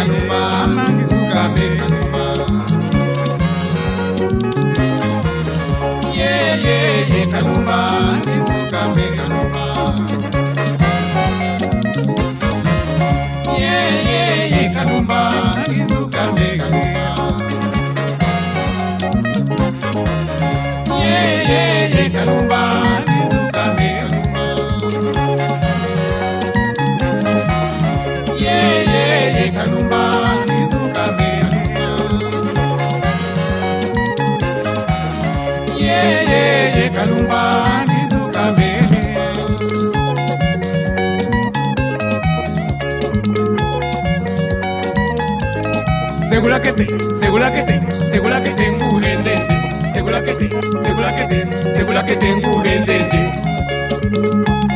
Kalumba ngisuka me Kalumba yeah Kalumba ngisuka me Kalumba yeah Kalumba ngisuka me Kalumba yeah Kalumba ngisuka me Kalumba yeah Kalumba ngisuka me Kalumba yeah Kalumba ngisuka me Segura que te tengo gente. Segura que te tengo gente.